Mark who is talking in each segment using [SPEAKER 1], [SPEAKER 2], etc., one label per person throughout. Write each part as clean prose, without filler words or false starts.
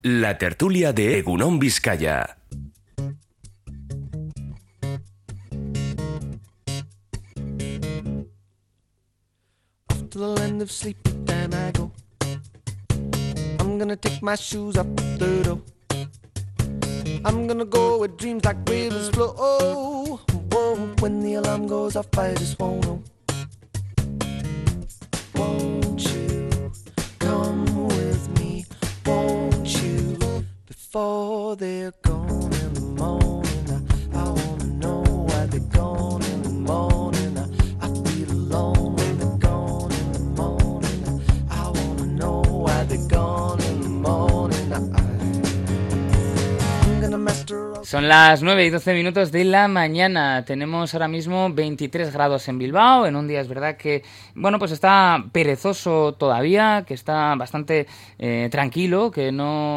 [SPEAKER 1] La tertulia de Egunon Vizcaya.
[SPEAKER 2] To the land of sleep, then I go. I'm gonna take my shoes up the door. I'm gonna go where dreams like rivers flow. Oh, when the alarm goes off, I just won't know. Won't you come with me? Won't you? Before they're gone in the morning, I wanna know why they're gone in the morning. I feel alone when they're gone in the morning. I wanna know why they're gone in the morning. I'm gonna master all.
[SPEAKER 3] Son las 9:12 de la mañana. Tenemos ahora mismo 23 grados en Bilbao. En un día es verdad que, bueno, pues está perezoso todavía, que está bastante tranquilo, que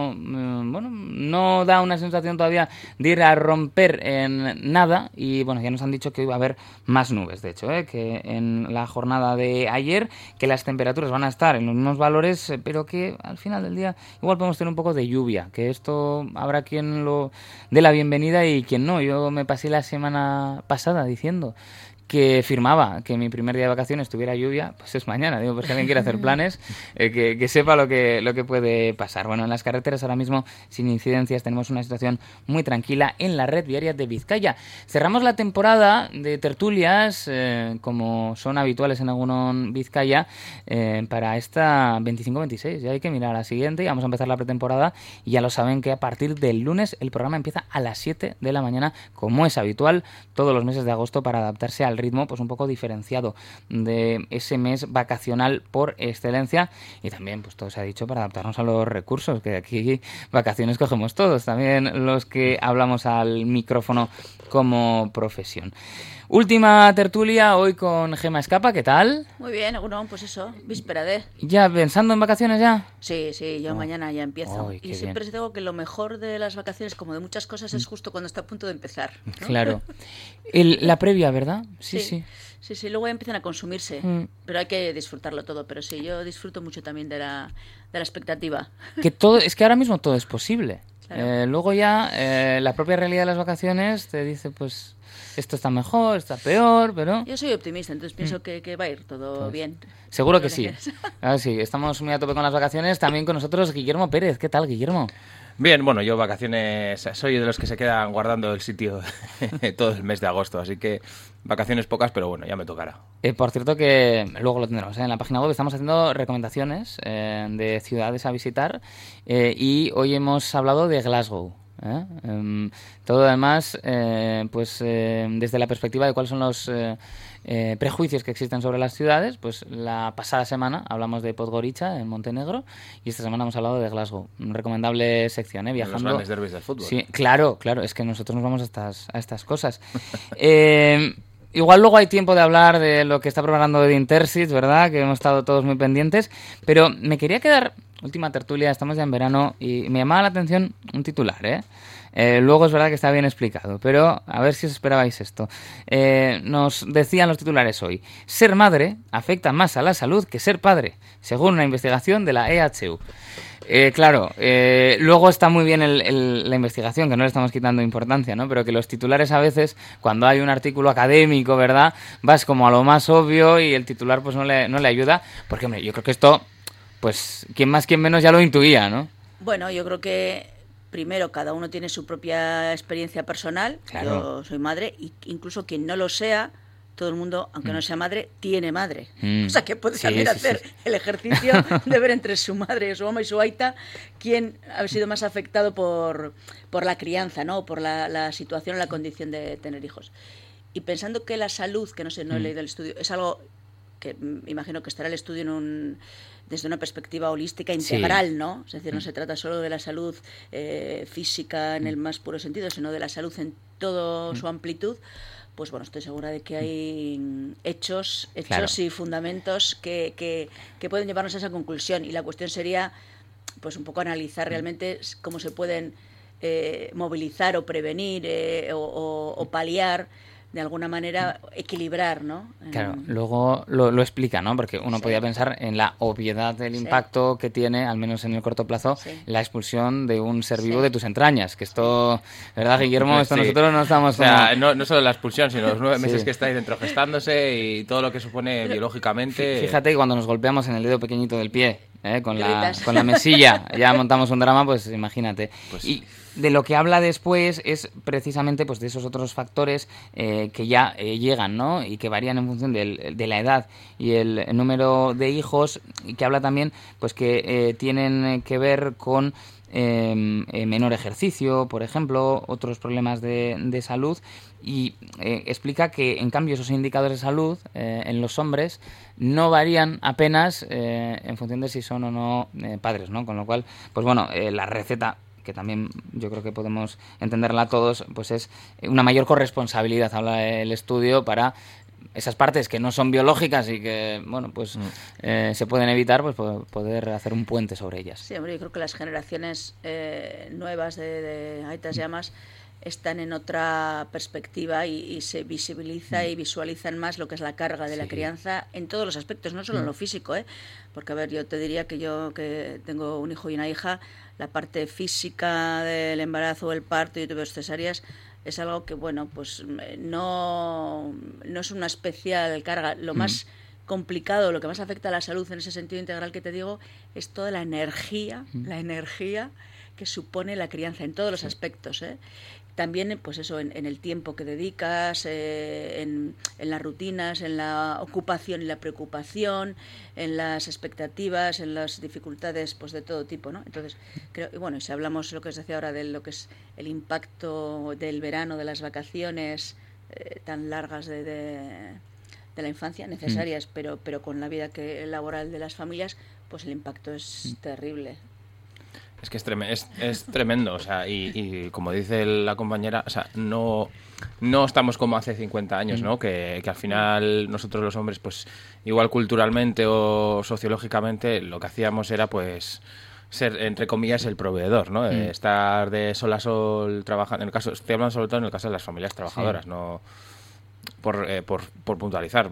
[SPEAKER 3] no da una sensación todavía de ir a romper en nada. Y bueno, ya nos han dicho que hoy va a haber más nubes, de hecho, que en la jornada de ayer, que las temperaturas van a estar en los mismos valores, pero que al final del día igual podemos tener un poco de lluvia, que esto habrá quien lo dé la bienvenida y quien no. Yo me pasé la semana pasada diciendo que firmaba que mi primer día de vacaciones tuviera lluvia, pues es mañana. Digo, pues si alguien quiere hacer planes, que sepa lo que puede pasar. Bueno, en las carreteras ahora mismo, sin incidencias, tenemos una situación muy tranquila en la red viaria de Vizcaya. Cerramos la temporada de tertulias, como son habituales en Egunon Vizcaya, para esta 25-26. Ya hay que mirar a la siguiente y vamos a empezar la pretemporada. Y ya lo saben que a partir del lunes el programa empieza a las 7 de la mañana, como es habitual todos los meses de agosto, para adaptarse al ritmo pues un poco diferenciado de ese mes vacacional por excelencia, y también pues todo se ha dicho para adaptarnos a los recursos, que aquí vacaciones cogemos todos, también los que hablamos al micrófono como profesión. Última tertulia hoy con Gema Escapa, ¿qué tal?
[SPEAKER 4] Muy bien, no, pues eso, víspera de...
[SPEAKER 3] ¿Ya pensando en vacaciones ya?
[SPEAKER 4] Sí, yo mañana ya empiezo.
[SPEAKER 3] Ay,
[SPEAKER 4] y siempre digo que lo mejor de las vacaciones, como de muchas cosas, es justo cuando está a punto de empezar, ¿no?
[SPEAKER 3] Claro. La previa, ¿verdad? Sí.
[SPEAKER 4] Sí, luego ya empiezan a consumirse, pero hay que disfrutarlo todo. Pero sí, yo disfruto mucho también de la expectativa. Es
[SPEAKER 3] que ahora mismo todo es posible.
[SPEAKER 4] Claro.
[SPEAKER 3] Luego ya la propia realidad de las vacaciones te dice, pues, esto está mejor, está peor, pero...
[SPEAKER 4] Yo soy optimista, entonces pienso que va a ir todo
[SPEAKER 3] pues,
[SPEAKER 4] bien.
[SPEAKER 3] Seguro que sí. Claro, sí, estamos muy a tope con las vacaciones. También con nosotros Guillermo Pérez. ¿Qué tal, Guillermo?
[SPEAKER 5] Bien, bueno, yo vacaciones, soy de los que se quedan guardando el sitio todo el mes de agosto, así que vacaciones pocas, pero bueno, ya me tocará.
[SPEAKER 3] Por cierto que luego lo tendremos en la página web, estamos haciendo recomendaciones de ciudades a visitar, y hoy hemos hablado de Glasgow. Todo además desde la perspectiva de cuáles son los prejuicios que existen sobre las ciudades. Pues la pasada semana hablamos de Podgorica en Montenegro y esta semana hemos hablado de Glasgow. Recomendable sección, viajando.
[SPEAKER 5] Los grandes derbis del fútbol.
[SPEAKER 3] Sí, claro, es que nosotros nos vamos a estas cosas. Igual luego hay tiempo de hablar de lo que está preparando Edin Terzic, ¿verdad? Que hemos estado todos muy pendientes, pero me quería quedar, última tertulia, estamos ya en verano y me llamaba la atención un titular, luego es verdad que está bien explicado, pero a ver si os esperabais esto. Nos decían los titulares hoy: ser madre afecta más a la salud que ser padre, según una investigación de la EHU. Luego está muy bien la investigación, que no le estamos quitando importancia, ¿no? Pero que los titulares a veces, cuando hay un artículo académico, ¿verdad?, vas como a lo más obvio y el titular pues no le ayuda, porque, hombre, yo creo que esto, pues, quien más, quien menos ya lo intuía, ¿no?
[SPEAKER 4] Bueno, yo creo que primero cada uno tiene su propia experiencia personal.
[SPEAKER 3] Claro.
[SPEAKER 4] Yo soy madre, y incluso quien no lo sea, todo el mundo, aunque no sea madre, tiene madre. O sea, que puede también hacer el ejercicio de ver entre su madre, su mamá y su aita quién ha sido más afectado por la crianza, ¿no? Por la situación, la condición de tener hijos. Y pensando que la salud, que no sé, no he leído el estudio, es algo que imagino que estará el estudio desde una perspectiva holística integral, ¿no? Es decir, no se trata solo de la salud física en el más puro sentido, sino de la salud en toda su amplitud. Pues bueno, estoy segura de que hay hechos
[SPEAKER 3] Claro.
[SPEAKER 4] y fundamentos que pueden llevarnos a esa conclusión. Y la cuestión sería, pues un poco analizar realmente cómo se pueden movilizar o prevenir o paliar de alguna manera equilibrar, ¿no?
[SPEAKER 3] Claro, luego lo explica, ¿no? Porque uno podía pensar en la obviedad del impacto que tiene, al menos en el corto plazo, la expulsión de un ser vivo de tus entrañas. Que esto, ¿verdad, Guillermo? Esto nosotros no estamos...
[SPEAKER 5] O sea, no solo la expulsión, sino los 9 meses que estáis dentro gestándose y todo lo que supone biológicamente.
[SPEAKER 3] Fíjate que cuando nos golpeamos en el dedo pequeñito del pie, con la mesilla, ya montamos un drama, pues imagínate. Y de lo que habla después es precisamente pues de esos otros factores que ya llegan, ¿no? Y que varían en función de la edad y el número de hijos, y que habla también pues que tienen que ver con menor ejercicio, por ejemplo, otros problemas de salud, y explica que en cambio esos indicadores de salud en los hombres no varían apenas en función de si son o no padres, ¿no? Con lo cual, pues bueno, la receta, que también yo creo que podemos entenderla todos, pues es una mayor corresponsabilidad, habla el estudio, para esas partes que no son biológicas y que, bueno, pues se pueden evitar, pues poder hacer un puente sobre ellas.
[SPEAKER 4] Sí, hombre, yo creo que las generaciones nuevas de aitas y amas están en otra perspectiva y se visibiliza y visualizan más lo que es la carga de la crianza en todos los aspectos, no solo en lo físico, porque, a ver, yo te diría que yo, que tengo un hijo y una hija, la parte física del embarazo, el parto y tuve cesáreas, es algo que, bueno, pues no es una especial carga. Lo más complicado, lo que más afecta a la salud en ese sentido integral que te digo, es toda la energía que supone la crianza en todos los aspectos, También, pues eso, en el tiempo que dedicas, en las rutinas, en la ocupación y la preocupación, en las expectativas, en las dificultades, pues de todo tipo, ¿no? Entonces, creo, y bueno, si hablamos lo que os decía ahora de lo que es el impacto del verano, de las vacaciones tan largas de la infancia, necesarias, pero con la vida laboral de las familias, pues el impacto es terrible.
[SPEAKER 5] Es que es tremendo, o sea, y como dice la compañera, o sea, no estamos como hace 50 años, ¿no? Que al final nosotros los hombres, pues igual culturalmente o sociológicamente, lo que hacíamos era, pues, ser, entre comillas, el proveedor, ¿no? Estar de sol a sol trabajando, estoy hablando sobre todo en el caso de las familias trabajadoras, no por puntualizar,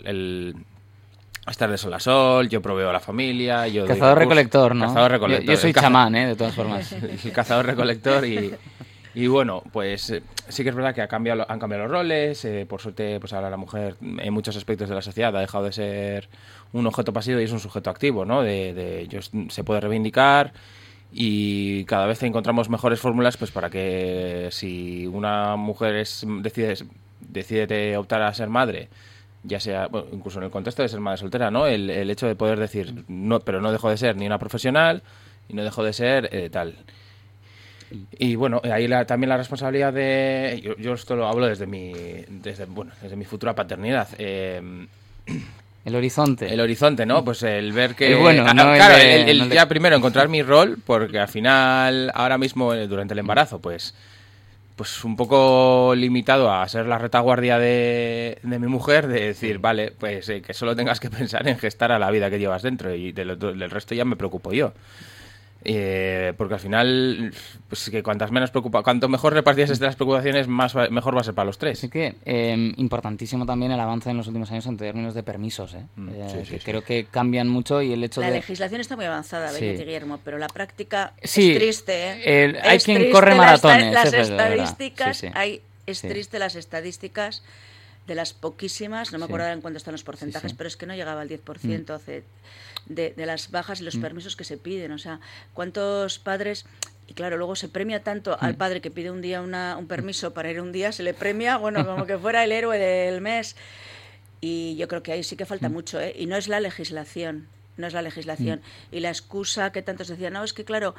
[SPEAKER 5] estar de sol a sol, yo proveo a la familia, yo
[SPEAKER 3] cazador-recolector, ¿no?
[SPEAKER 5] Cazador-recolector.
[SPEAKER 3] Yo soy chamán, de todas formas.
[SPEAKER 5] El cazador-recolector y bueno, pues sí que es verdad que han cambiado los roles, por suerte, pues ahora la mujer en muchos aspectos de la sociedad ha dejado de ser un objeto pasivo y es un sujeto activo, ¿no? Se puede reivindicar y cada vez encontramos mejores fórmulas, pues para que si una mujer decide optar a ser madre, ya sea, bueno, incluso en el contexto de ser madre soltera, ¿no? El hecho de poder decir, no, pero no dejo de ser ni una profesional y no dejo de ser tal. Y bueno, ahí también la responsabilidad de... Yo esto lo hablo desde mi futura paternidad. El horizonte, ¿no? Pues el ver que... Ya primero encontrar mi rol, porque al final, ahora mismo, durante el embarazo, pues un poco limitado a ser la retaguardia de mi mujer, de decir, vale, pues que solo tengas que pensar en gestar a la vida que llevas dentro y del resto ya me preocupo yo. Porque al final, pues que cuanto mejor repartidas las preocupaciones, mejor va a ser para los tres.
[SPEAKER 3] Así que importantísimo también el avance en los últimos años en términos de permisos, creo que cambian mucho y el hecho
[SPEAKER 4] la
[SPEAKER 3] de...
[SPEAKER 4] La legislación está muy avanzada, Beñat y Guillermo, pero la práctica es
[SPEAKER 3] Sí,
[SPEAKER 4] triste.
[SPEAKER 3] Hay quien corre maratones.
[SPEAKER 4] Las
[SPEAKER 3] eso
[SPEAKER 4] estadísticas,
[SPEAKER 3] es verdad.
[SPEAKER 4] es triste las estadísticas de las poquísimas, no me acuerdo en cuánto están los porcentajes, pero es que no llegaba al 10% de las bajas y los permisos que se piden. O sea, ¿cuántos padres...? Y claro, luego se premia tanto al padre que pide un día un permiso para ir un día, se le premia, bueno, como que fuera el héroe del mes. Y yo creo que ahí sí que falta mucho, y no es la legislación. No es la legislación. Y la excusa que tantos decían, no, es que claro,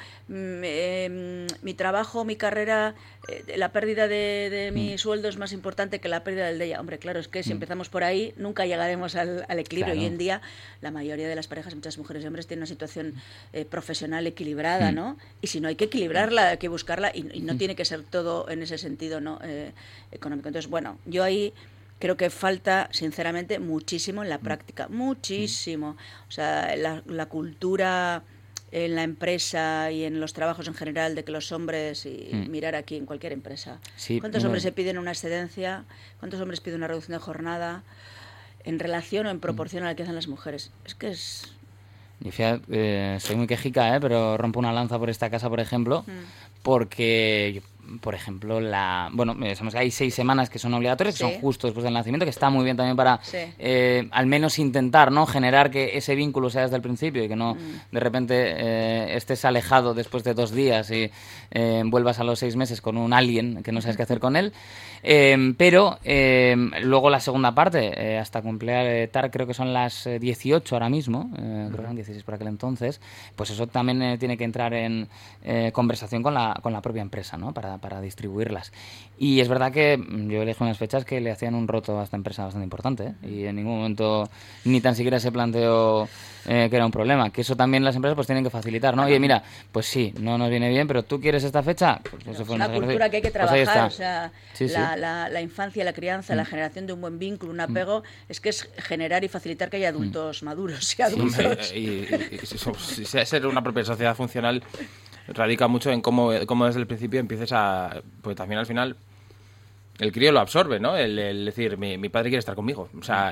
[SPEAKER 4] mi trabajo, mi carrera, la pérdida de mi sueldo es más importante que la pérdida del de ella. Hombre, claro, es que si empezamos por ahí, nunca llegaremos al equilibrio. Claro. Hoy en día, la mayoría de las parejas, muchas mujeres y hombres, tienen una situación profesional equilibrada, ¿no? Y si no, hay que equilibrarla, hay que buscarla, y no tiene que ser todo en ese sentido, ¿no? Económico. Entonces, bueno, yo ahí... Creo que falta, sinceramente, muchísimo en la práctica, muchísimo. O sea, la cultura en la empresa y en los trabajos en general de que los hombres, y mirar aquí en cualquier empresa,
[SPEAKER 3] Sí,
[SPEAKER 4] ¿cuántos hombres se piden una excedencia? ¿Cuántos hombres piden una reducción de jornada en relación o en proporción a la que hacen las mujeres? Es que es...
[SPEAKER 3] Y fíjate, soy muy quejica, pero rompo una lanza por esta casa, por ejemplo, porque, por ejemplo, sabemos que hay 6 semanas que son obligatorias, que
[SPEAKER 4] Sí.
[SPEAKER 3] son justo después del nacimiento, que está muy bien también para
[SPEAKER 4] Sí.
[SPEAKER 3] al menos intentar, ¿no?, generar que ese vínculo sea desde el principio y que no de repente estés alejado después de 2 días y vuelvas a los 6 meses con un alien que no sabes qué hacer con él. Pero luego la segunda parte, hasta completar, creo que son las 18 ahora mismo, creo que eran 16 por aquel entonces, pues eso también tiene que entrar en conversación con la propia empresa, ¿no?, para distribuirlas. Y es verdad que yo elegí unas fechas que le hacían un roto a esta empresa bastante importante, y en ningún momento ni tan siquiera se planteó que era un problema, que eso también las empresas pues tienen que facilitar, ¿no? Oye, mira, pues sí, no nos viene bien, pero ¿tú quieres esta fecha? Pues eso
[SPEAKER 4] Es
[SPEAKER 3] fue
[SPEAKER 4] una cultura que hay que
[SPEAKER 3] pues ahí
[SPEAKER 4] trabajar,
[SPEAKER 3] está.
[SPEAKER 4] o sea,
[SPEAKER 3] Sí, sí.
[SPEAKER 4] la infancia, la crianza, la generación de un buen vínculo, un apego, es que es generar y facilitar que haya adultos maduros y adultos.
[SPEAKER 5] Y ser una propia sociedad funcional radica mucho en cómo desde el principio empieces a... Pues también al final el crío lo absorbe, ¿no? El decir, mi padre quiere estar conmigo. O sea,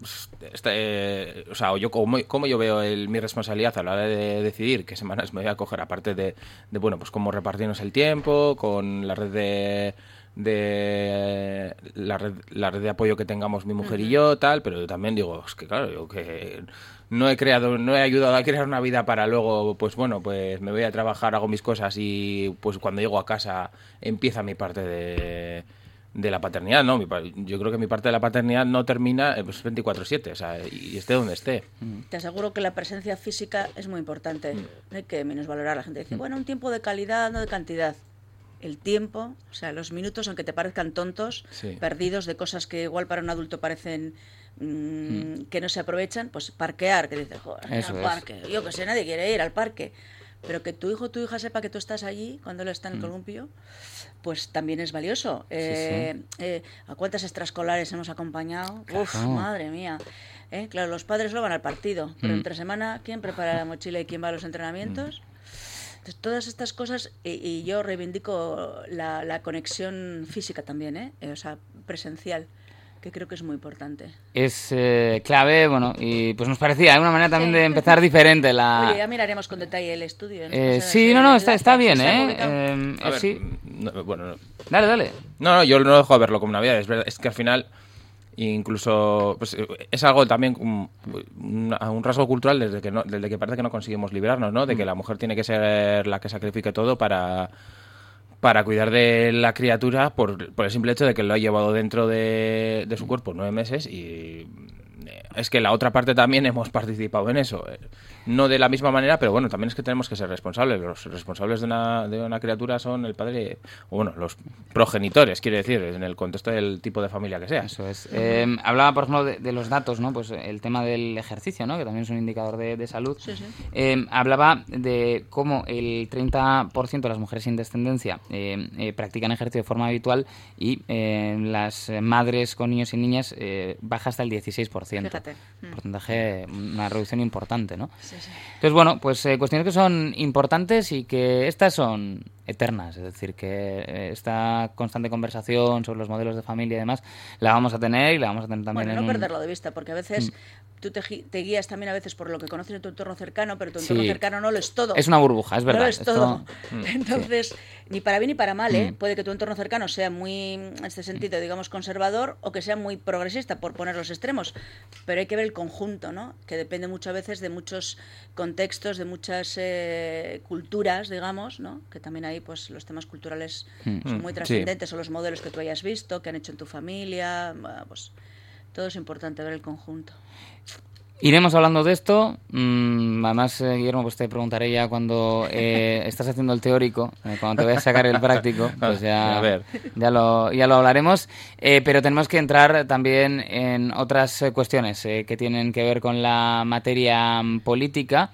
[SPEAKER 5] o yo cómo yo veo mi responsabilidad a la hora de decidir qué semanas me voy a coger, aparte de bueno, pues cómo repartirnos el tiempo, con la red la red de apoyo que tengamos mi mujer y yo, tal, pero yo también digo, es que claro, yo que no he ayudado a crear una vida para luego, pues bueno, pues me voy a trabajar, hago mis cosas y pues cuando llego a casa empieza mi parte de la paternidad, ¿no? Yo creo que mi parte de la paternidad no termina pues 24/7, o sea, y esté donde esté.
[SPEAKER 4] Te aseguro que la presencia física es muy importante. No hay que menosvalorar. La gente dice, bueno, un tiempo de calidad, no de cantidad. El tiempo, o sea, los minutos, aunque te parezcan tontos,
[SPEAKER 5] Sí.
[SPEAKER 4] perdidos de cosas que igual para un adulto parecen que no se aprovechan, pues parquear, que dices, joder,
[SPEAKER 3] Eso
[SPEAKER 4] al
[SPEAKER 3] es.
[SPEAKER 4] parque. Yo que sé, nadie quiere ir al parque. Pero que tu hijo o tu hija sepa que tú estás allí cuando él está en el columpio, pues también es valioso. ¿A cuántas extraescolares hemos acompañado? Uf, madre mía. Claro, los padres lo van al partido, pero entre semana, ¿quién prepara la mochila y quién va a los entrenamientos? Entonces, todas estas cosas, y yo reivindico la conexión física también, o sea, presencial, que creo que es muy importante.
[SPEAKER 3] Es clave, bueno, y pues nos parecía una manera también de empezar diferente
[SPEAKER 4] Oye, ya miraremos con detalle el estudio.
[SPEAKER 3] Sí, está bien,
[SPEAKER 5] A ver,
[SPEAKER 3] sí.
[SPEAKER 5] Bueno,
[SPEAKER 3] Dale.
[SPEAKER 5] no, yo no dejo de verlo como una vida. Es verdad, es que al final, incluso, pues, es algo también, un rasgo cultural desde que parece que no conseguimos librarnos, ¿no? De que la mujer tiene que ser la que sacrifique todo para cuidar de la criatura por el simple hecho de que lo ha llevado dentro de su cuerpo 9 meses y es que la otra parte también hemos participado en eso. No de la misma manera, pero bueno, también es que tenemos que ser responsables. Los responsables de una criatura son el padre, o bueno, los progenitores, quiere decir, en el contexto del tipo de familia que sea.
[SPEAKER 3] Eso es. Hablaba, por ejemplo, de los datos, ¿no? Pues el tema del ejercicio, ¿no? Que también es un indicador de salud.
[SPEAKER 4] Sí.
[SPEAKER 3] Hablaba de cómo el 30% de las mujeres sin descendencia practican ejercicio de forma habitual y las madres con niños y niñas baja hasta el 16%.
[SPEAKER 4] Fíjate.
[SPEAKER 3] Porcentaje, una reducción importante, ¿no?
[SPEAKER 4] Sí.
[SPEAKER 3] Entonces, bueno, pues cuestiones que son importantes y que estas son eternas, es decir, que esta constante conversación sobre los modelos de familia y demás la vamos a tener y la vamos a tener también
[SPEAKER 4] Bueno,
[SPEAKER 3] en
[SPEAKER 4] no perderlo de vista, porque a veces tú te guías también a veces por lo que conoces en tu entorno cercano, pero tu entorno cercano no lo es todo.
[SPEAKER 3] Es una burbuja, es verdad.
[SPEAKER 4] No lo es todo.
[SPEAKER 3] Esto...
[SPEAKER 4] Entonces, ni para bien ni para mal, puede que tu entorno cercano sea muy, en este sentido, digamos, conservador o que sea muy progresista, por poner los extremos. Pero hay que ver el conjunto, ¿no? Que depende muchas veces de muchos contextos, de muchas culturas, digamos, ¿no? Que también ahí, pues, los temas culturales son muy trascendentes, o los modelos que tú hayas visto, que han hecho en tu familia, pues... Todo es importante, ver el conjunto.
[SPEAKER 3] Iremos hablando de esto. Además, Guillermo, pues te preguntaré ya cuando estás haciendo el teórico, cuando te vayas a sacar el práctico, pues ya lo hablaremos. Pero tenemos que entrar también en otras cuestiones que tienen que ver con la materia política.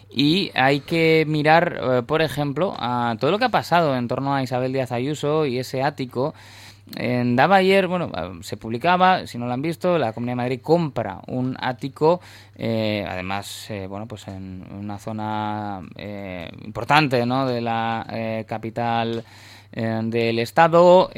[SPEAKER 3] Y hay que mirar, por ejemplo, a todo lo que ha pasado en torno a Isabel Díaz Ayuso y ese ático. Daba ayer, bueno, se publicaba, si no lo han visto, la Comunidad de Madrid compra un ático, además, bueno, pues en una zona importante, ¿no?, de la capital del Estado.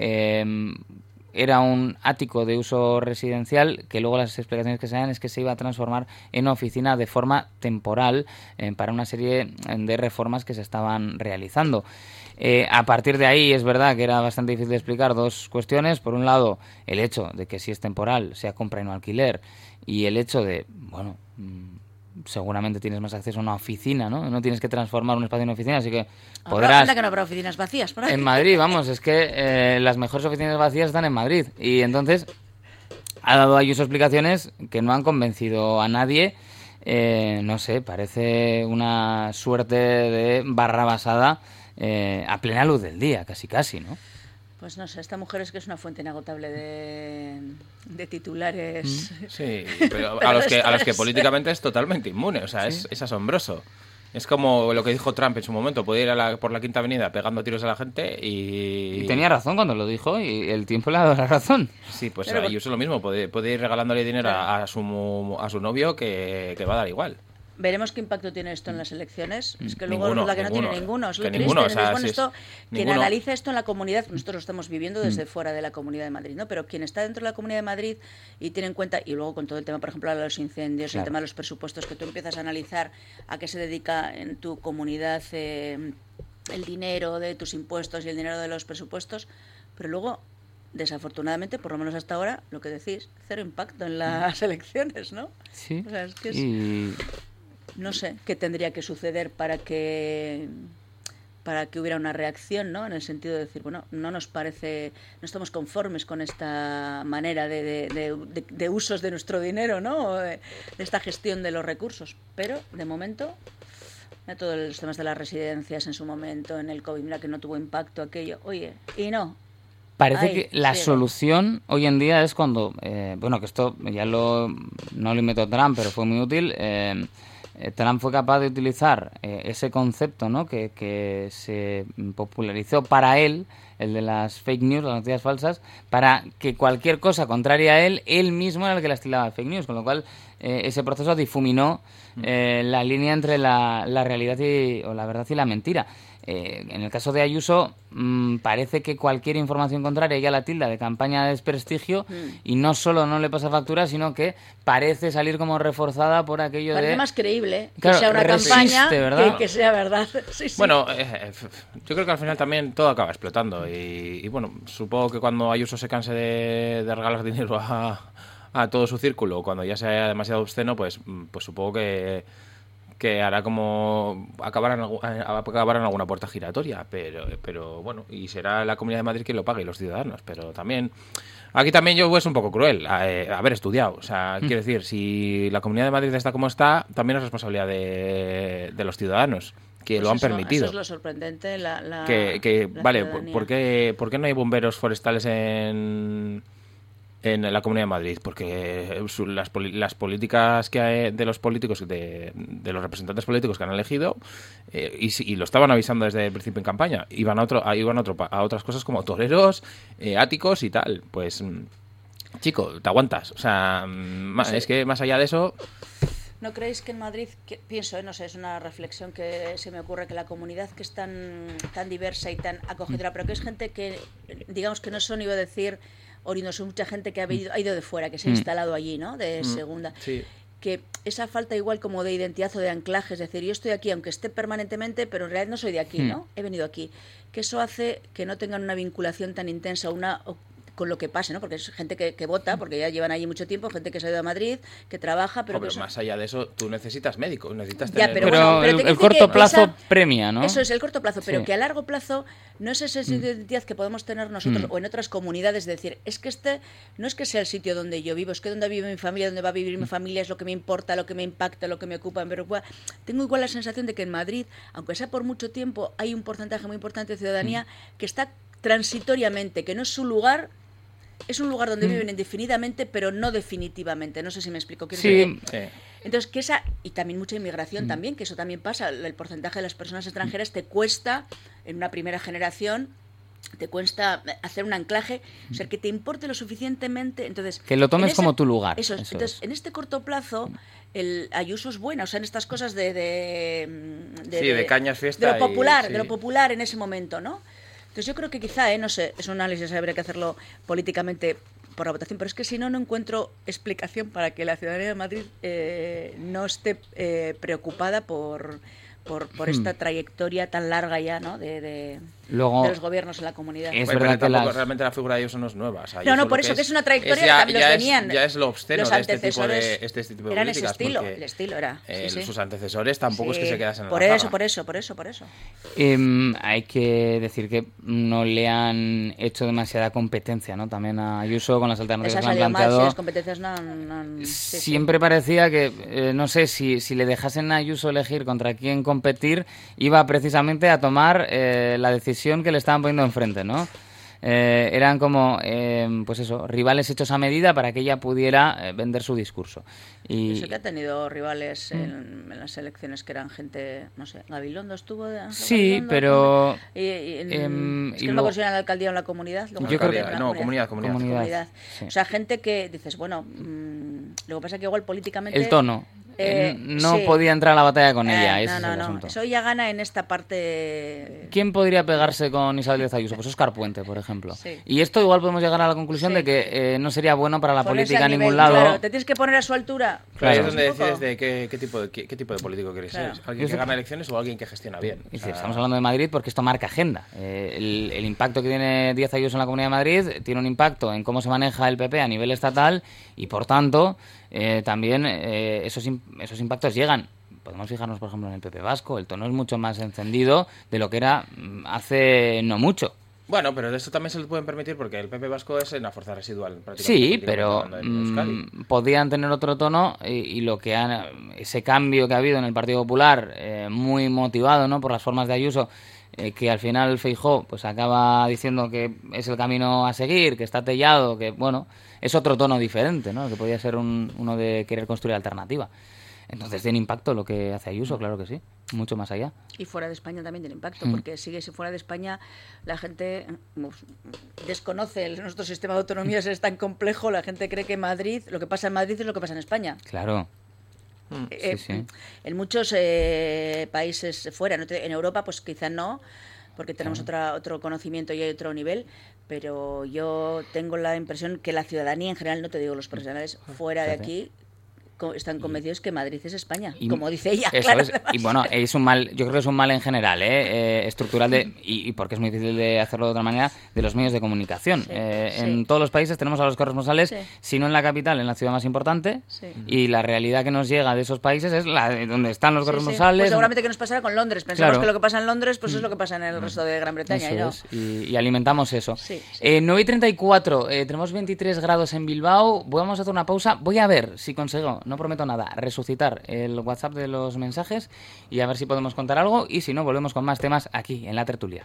[SPEAKER 3] Era un ático de uso residencial que luego las explicaciones que se dan es que se iba a transformar en oficina de forma temporal para una serie de reformas que se estaban realizando. A partir de ahí es verdad que era bastante difícil de explicar dos cuestiones. Por un lado, el hecho de que si es temporal sea compra y no alquiler, y el hecho de, bueno, seguramente tienes más acceso a una oficina, ¿no? No tienes que transformar un espacio en oficina, así que podrás...
[SPEAKER 4] Anda que no habrá oficinas vacías por ahí.
[SPEAKER 3] En Madrid, vamos, es que las mejores oficinas vacías están en Madrid. Y entonces ha dado Ayuso explicaciones que no han convencido a nadie. No sé, parece una suerte de barrabasada a plena luz del día, casi, ¿no?
[SPEAKER 4] Pues no sé, esta mujer es que es una fuente inagotable de titulares.
[SPEAKER 5] Sí, pero a los que políticamente es totalmente inmune, o sea,
[SPEAKER 3] ¿Sí?
[SPEAKER 5] es asombroso. Es como lo que dijo Trump en su momento, puede ir por la Quinta Avenida pegando tiros a la gente
[SPEAKER 3] Y tenía razón cuando lo dijo y el tiempo le ha dado la razón.
[SPEAKER 5] Sí, pues
[SPEAKER 4] Pero-
[SPEAKER 5] Ayuso lo mismo, puede ir regalándole dinero a su novio que va a dar igual.
[SPEAKER 4] Veremos qué impacto tiene esto en las elecciones. Es que luego
[SPEAKER 5] Ninguno,
[SPEAKER 4] resulta que no
[SPEAKER 5] ninguno.
[SPEAKER 4] tiene ninguno. Es lo
[SPEAKER 5] Que
[SPEAKER 4] triste.
[SPEAKER 5] ninguno, o sea,
[SPEAKER 4] Entonces, bueno,
[SPEAKER 5] si es-
[SPEAKER 4] esto, quien
[SPEAKER 5] ninguno.
[SPEAKER 4] analiza esto en la comunidad, nosotros lo estamos viviendo desde fuera de la Comunidad de Madrid, ¿no? Pero quien está dentro de la Comunidad de Madrid y tiene en cuenta, y luego con todo el tema, por ejemplo, de los incendios,
[SPEAKER 3] Claro.
[SPEAKER 4] el tema de los presupuestos, que tú empiezas a analizar a qué se dedica en tu comunidad el dinero de tus impuestos y el dinero de los presupuestos, pero luego, desafortunadamente, por lo menos hasta ahora, lo que decís, cero impacto en las elecciones, ¿no?
[SPEAKER 3] Sí.
[SPEAKER 4] O sea, es que es...
[SPEAKER 3] Y
[SPEAKER 4] No sé qué tendría que suceder para que hubiera una reacción, ¿no? En el sentido de decir, bueno, no nos parece, no estamos conformes con esta manera de usos de nuestro dinero, ¿no? O de esta gestión de los recursos. Pero, de momento, mira todos los temas de las residencias en su momento, en el COVID, mira que no tuvo impacto aquello. Oye, y no.
[SPEAKER 3] parece
[SPEAKER 4] Ahí,
[SPEAKER 3] que la
[SPEAKER 4] sigue.
[SPEAKER 3] solución hoy en día es cuando, bueno, que esto ya no lo inventó Trump, pero fue muy útil. Trump fue capaz de utilizar ese concepto, ¿no?, que se popularizó para él, el de las fake news, las noticias falsas, para que cualquier cosa contraria a él mismo era el que las tildaba de fake news, con lo cual ese proceso difuminó la línea entre la realidad o la verdad y la mentira. En el caso de Ayuso, parece que cualquier información contraria ya la tilda de campaña de desprestigio y no solo no le pasa factura, sino que parece salir como reforzada por aquello
[SPEAKER 4] Parece
[SPEAKER 3] de...
[SPEAKER 4] más creíble que
[SPEAKER 3] Claro,
[SPEAKER 4] sea una
[SPEAKER 3] resiste,
[SPEAKER 4] campaña
[SPEAKER 3] ¿verdad?
[SPEAKER 4] que sea verdad. Sí, sí.
[SPEAKER 5] Bueno, yo creo que al final también todo acaba explotando y bueno, supongo que cuando Ayuso se canse de regalar dinero a todo su círculo, cuando ya sea demasiado obsceno, pues supongo que hará como acabar en alguna puerta giratoria, pero bueno, y será la Comunidad de Madrid quien lo pague y los ciudadanos, pero también aquí también yo es un poco cruel haber estudiado, o sea, quiero decir, si la Comunidad de Madrid está como está, también es responsabilidad de los ciudadanos que
[SPEAKER 4] Pues
[SPEAKER 5] lo han
[SPEAKER 4] eso,
[SPEAKER 5] permitido.
[SPEAKER 4] Eso es lo sorprendente. La
[SPEAKER 5] Vale,
[SPEAKER 4] ciudadanía.
[SPEAKER 5] ¿por qué no hay bomberos forestales en la Comunidad de Madrid? Porque las políticas que hay de los políticos, de los representantes políticos que han elegido, y lo estaban avisando desde el principio en campaña, iban a otras cosas como toreros, áticos y tal. Pues, chico, te aguantas. O sea, es que más allá de eso...
[SPEAKER 4] ¿No creéis que en Madrid, pienso, no sé, es una reflexión que se me ocurre, que la comunidad que es tan diversa y tan acogedora, pero que es gente que, digamos que no son, iba a decir, oriundos, son mucha gente que ha ido de fuera, que se ha instalado allí, ¿no? De segunda.
[SPEAKER 5] Sí.
[SPEAKER 4] Que esa falta igual como de identidad o de anclaje, es decir, yo estoy aquí aunque esté permanentemente, pero en realidad no soy de aquí, ¿no? He venido aquí. Que eso hace que no tengan una vinculación tan intensa con lo que pase, ¿no? Porque es gente que vota, porque ya llevan allí mucho tiempo, gente que se ha ido a Madrid, que trabaja, pero...
[SPEAKER 5] Pero más allá de eso, tú necesitas médicos, necesitas
[SPEAKER 4] Ya,
[SPEAKER 5] tener...
[SPEAKER 4] pero
[SPEAKER 3] Pero,
[SPEAKER 4] bueno, pero te
[SPEAKER 3] el
[SPEAKER 4] quiero
[SPEAKER 3] corto
[SPEAKER 4] decir que
[SPEAKER 3] plazo
[SPEAKER 4] esa-
[SPEAKER 3] premia, ¿no?
[SPEAKER 4] Eso es el corto plazo, pero
[SPEAKER 3] Sí.
[SPEAKER 4] que a largo plazo no es esa identidad que podemos tener nosotros o en otras comunidades, de decir, es que no es que sea el sitio donde yo vivo, es que donde vive mi familia, donde va a vivir mi familia es lo que me importa, lo que me impacta, lo que me ocupa, me preocupa. Tengo igual la sensación de que en Madrid, aunque sea por mucho tiempo, hay un porcentaje muy importante de ciudadanía que está transitoriamente, que no es su lugar es un lugar donde viven indefinidamente, pero no definitivamente. No sé si me explico.
[SPEAKER 3] Sí.
[SPEAKER 4] Entonces, y también mucha inmigración también, que eso también pasa. El porcentaje de las personas extranjeras te cuesta, en una primera generación, te cuesta hacer un anclaje, o sea, que te importe lo suficientemente. Entonces,
[SPEAKER 3] que lo tomes como tu lugar.
[SPEAKER 4] Eso es. Entonces, en este corto plazo, Ayuso es buena, o sea, en estas cosas de
[SPEAKER 5] cañas, fiesta.
[SPEAKER 4] De lo popular en ese momento, ¿no? Entonces yo creo que quizá, no sé, es un análisis, habría que hacerlo políticamente por la votación, pero es que si no encuentro explicación para que la ciudadanía de Madrid no esté preocupada por esta trayectoria tan larga ya, ¿no? de los gobiernos en la comunidad.
[SPEAKER 5] Es verdad que realmente la figura de Ayuso no es nueva. O sea,
[SPEAKER 4] no, por eso que es una trayectoria que los venían.
[SPEAKER 5] Ya es lo obsceno
[SPEAKER 4] los
[SPEAKER 5] de este tipo de
[SPEAKER 4] eran
[SPEAKER 5] políticas.
[SPEAKER 4] El estilo era.
[SPEAKER 5] Sus antecesores tampoco es que se quedasen en
[SPEAKER 4] por
[SPEAKER 5] la
[SPEAKER 4] eso.
[SPEAKER 3] Hay que decir que no le han hecho demasiada competencia, ¿no? También a Ayuso con las alternativas que han planteado.
[SPEAKER 4] Las competencias
[SPEAKER 3] siempre parecía que, no sé, si le dejasen a Ayuso elegir contra quién competir, iba precisamente a tomar la decisión que le estaban poniendo enfrente, ¿no? Eran como, pues eso, rivales hechos a medida para que ella pudiera vender su discurso.
[SPEAKER 4] Y eso que ha tenido rivales en las elecciones que eran gente, no sé, Gabilondo estuvo.
[SPEAKER 3] Sí, Gabilondo, pero...
[SPEAKER 4] es que no me acuerdo si era en la alcaldía o en la comunidad.
[SPEAKER 5] Yo creo que
[SPEAKER 4] comunidad.
[SPEAKER 3] Sí.
[SPEAKER 4] O sea, gente que dices, bueno, lo que pasa es que igual políticamente...
[SPEAKER 3] El tono. No podía entrar a la batalla con ella.
[SPEAKER 4] No. Eso ya gana en esta parte.
[SPEAKER 3] ¿Quién podría pegarse con Isabel Díaz Ayuso? Pues Óscar Puente, por ejemplo.
[SPEAKER 4] Sí.
[SPEAKER 3] Y esto igual podemos llegar a la conclusión de que no sería bueno para la política en ningún lado.
[SPEAKER 4] Claro, te tienes que poner a su altura.
[SPEAKER 5] Claro, es donde decides de qué tipo de político queréis ser. ¿Alguien que gana elecciones o alguien que gestiona bien?
[SPEAKER 3] Estamos hablando de Madrid porque esto marca agenda. El impacto que tiene Díaz Ayuso en la Comunidad de Madrid tiene un impacto en cómo se maneja el PP a nivel estatal y, por tanto, también esos impactos llegan. Podemos fijarnos, por ejemplo, en el PP vasco. El tono es mucho más encendido de lo que era hace no mucho.
[SPEAKER 5] Bueno, pero de esto también se lo pueden permitir porque el PP vasco es una fuerza residual.
[SPEAKER 3] Sí, pero podían tener otro tono y lo que ese cambio que ha habido en el Partido Popular, muy motivado, ¿no?, por las formas de Ayuso, que al final Feijóo pues acaba diciendo que es el camino a seguir, que está tellado, que bueno, es otro tono diferente, ¿no?, que podría ser uno de querer construir alternativa. Entonces tiene impacto lo que hace Ayuso, claro que sí, mucho más allá.
[SPEAKER 4] Y fuera de España también tiene impacto, porque si fuera de España la gente desconoce nuestro sistema de autonomías, es tan complejo, la gente cree que Madrid, lo que pasa en Madrid es lo que pasa en España.
[SPEAKER 3] Claro. Sí.
[SPEAKER 4] En muchos países fuera, en Europa pues quizá no, porque tenemos otro conocimiento y hay otro nivel, pero yo tengo la impresión que la ciudadanía en general, no te digo los profesionales, fuera de aquí, están convencidos que Madrid es España, como dice ella.
[SPEAKER 3] Eso
[SPEAKER 4] claro,
[SPEAKER 3] es. Y bueno, es un mal, yo creo que es un mal en general, estructural, y porque es muy difícil de hacerlo de otra manera, de los medios de comunicación. En todos los países tenemos a los corresponsales, si no en la capital, en la ciudad más importante, y la realidad que nos llega de esos países es la de donde están los corresponsales.
[SPEAKER 4] Pues seguramente que nos pasará con Londres. Pensamos que lo que pasa en Londres pues es lo que pasa en el resto de Gran Bretaña.
[SPEAKER 3] Y alimentamos eso. 9:34, tenemos 23 grados en Bilbao. Vamos a hacer una pausa. Voy a ver si consigo, no prometo nada, resucitar el WhatsApp de los mensajes y a ver si podemos contar algo, y si no, volvemos con más temas aquí en La Tertulia.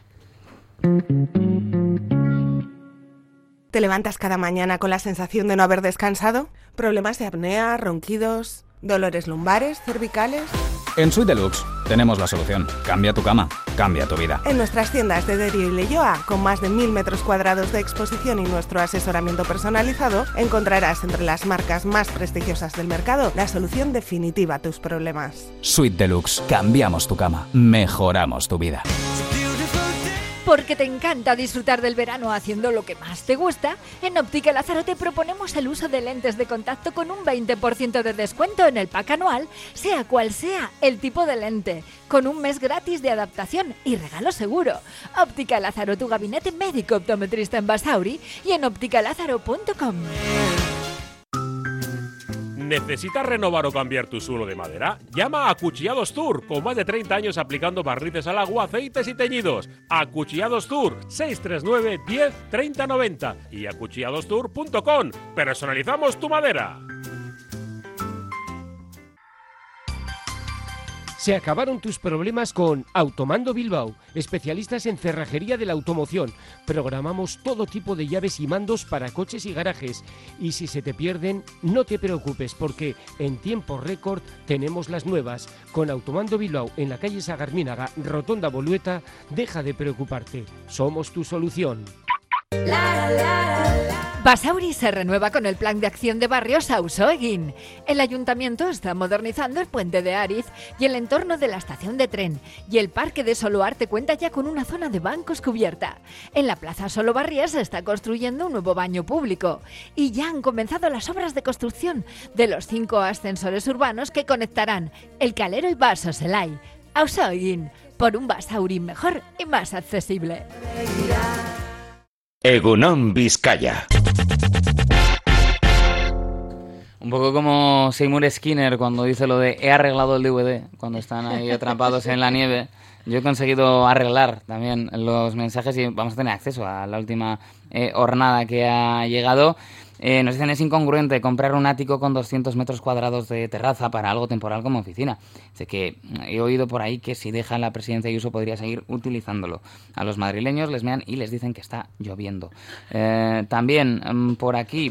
[SPEAKER 6] ¿Te levantas cada mañana con la sensación de no haber descansado? ¿Problemas de apnea, ronquidos, dolores lumbares, cervicales?
[SPEAKER 7] En Suite Deluxe tenemos la solución. Cambia tu cama, cambia tu vida.
[SPEAKER 6] En nuestras tiendas de Derio y Leioa, con más de 1000 metros cuadrados de exposición y nuestro asesoramiento personalizado, encontrarás entre las marcas más prestigiosas del mercado la solución definitiva a tus problemas.
[SPEAKER 7] Suite Deluxe. Cambiamos tu cama, mejoramos tu vida.
[SPEAKER 8] Porque te encanta disfrutar del verano haciendo lo que más te gusta, en Óptica Lázaro te proponemos el uso de lentes de contacto con un 20% de descuento en el pack anual, sea cual sea el tipo de lente, con un mes gratis de adaptación y regalo seguro. Óptica Lázaro, tu gabinete médico optometrista en Basauri y en opticalázaro.com.
[SPEAKER 9] ¿Necesitas renovar o cambiar tu suelo de madera? Llama a Acuchillados Tour, con más de 30 años aplicando barnices al agua, aceites y teñidos. Acuchillados Tour, 639 10 30 90 y acuchilladostour.com. Personalizamos tu madera.
[SPEAKER 10] Se acabaron tus problemas con Automando Bilbao, especialistas en cerrajería de la automoción. Programamos todo tipo de llaves y mandos para coches y garajes. Y si se te pierden, no te preocupes, porque en tiempo récord tenemos las nuevas. Con Automando Bilbao en la calle Sagarminaga, Rotonda Bolueta, deja de preocuparte. Somos tu solución.
[SPEAKER 8] Basauri se renueva con el plan de acción de barrios Auzoegin. El ayuntamiento está modernizando el puente de Ariz y el entorno de la estación de tren, y el parque de Soloarte cuenta ya con una zona de bancos cubierta. En la plaza Solobarrias se está construyendo un nuevo baño público y ya han comenzado las obras de construcción de los 5 ascensores urbanos que conectarán El Calero y Basozelai. Auzoegin, por un Basauri mejor y más accesible.
[SPEAKER 1] Egunon Vizcaya.
[SPEAKER 3] Un poco como Seymour Skinner cuando dice lo de he arreglado el DVD, cuando están ahí atrapados en la nieve. Yo he conseguido arreglar también los mensajes y vamos a tener acceso a la última hornada que ha llegado. Nos dicen es incongruente comprar un ático con 200 metros cuadrados de terraza para algo temporal como oficina. Dice que he oído por ahí que si dejan la presidencia Ayuso podría seguir utilizándolo. A los madrileños les mean y les dicen que está lloviendo. También por aquí